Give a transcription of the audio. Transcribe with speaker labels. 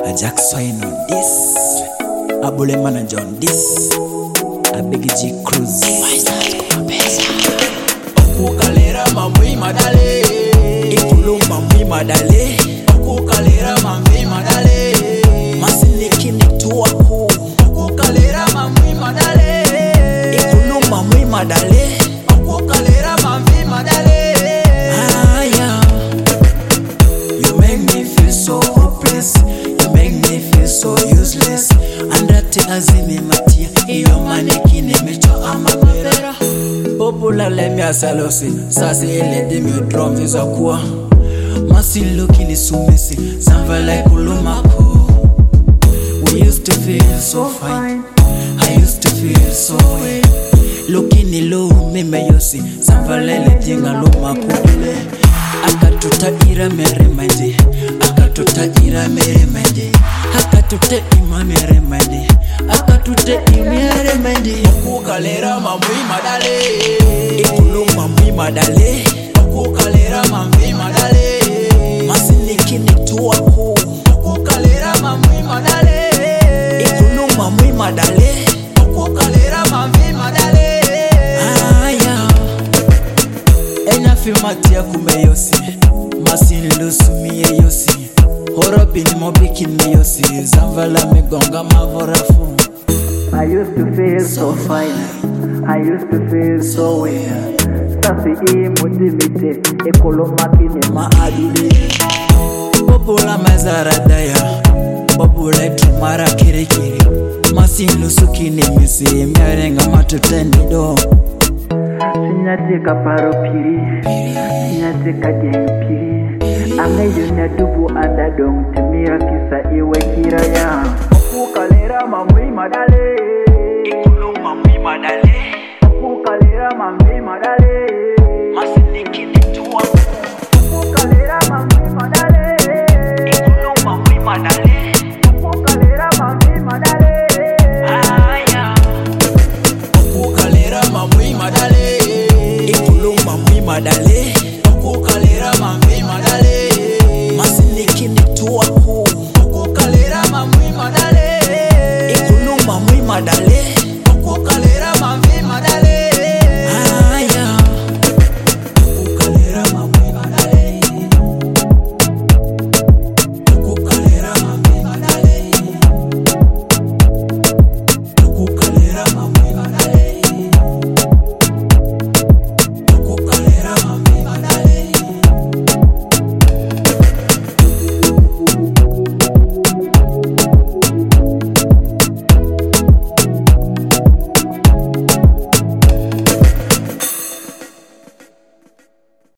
Speaker 1: A Jack Swine on this, a Bule Manager on this, a Big G Cruz. Okukalera mamwi madale, Ikulu mamwi madale, Okukalera mamwi madale, Masiniki nituwaku. Okukalera mamwi madale, Ikulu mamwi madale, Okukalera mamwi madale. Ah yeah, you make me feel so hopeless, you make me feel so useless. Andate azimi matia, iyo manekine mecho amabera. Popula lemi asalosi, sasi eledi mi drum vizwa kuwa. Masi lukini sumisi, sanvala kulumako. We used to feel so fine, I used to feel so well. Lukini low mime yosi, sanvala letinga lumakudile. Akatuta ira mere mende, akatuta ira mere mende, akatuta ima mere mende, akatuta imere mende. Okukalera mamwi madale, Ikulu mamwi madale, Okukalera mamwi madale, Masiniki nituwaku. Okukalera mamwi madale, Ikulu mamwi madale, Okukalera mamwi madale. Ah yeah, enya filmatia kumeyosi, Masilu sumiye yosi, Horobini mobiki miyosi, Zamvala migonga mavorafu.
Speaker 2: I used to feel so fine, I used to feel so well. Sasi motivate, ekolomaki ne maadili.
Speaker 1: Popula mazaradaya, Popula tumara kirikiri, Masilu sukini misi, Miarenga matuteni do.
Speaker 2: Sinyateka paro piri, sinyateka jeng piri. Ameyunya dubu andadong, temira kisa iwe kiraya. Okukalera mamwi madale.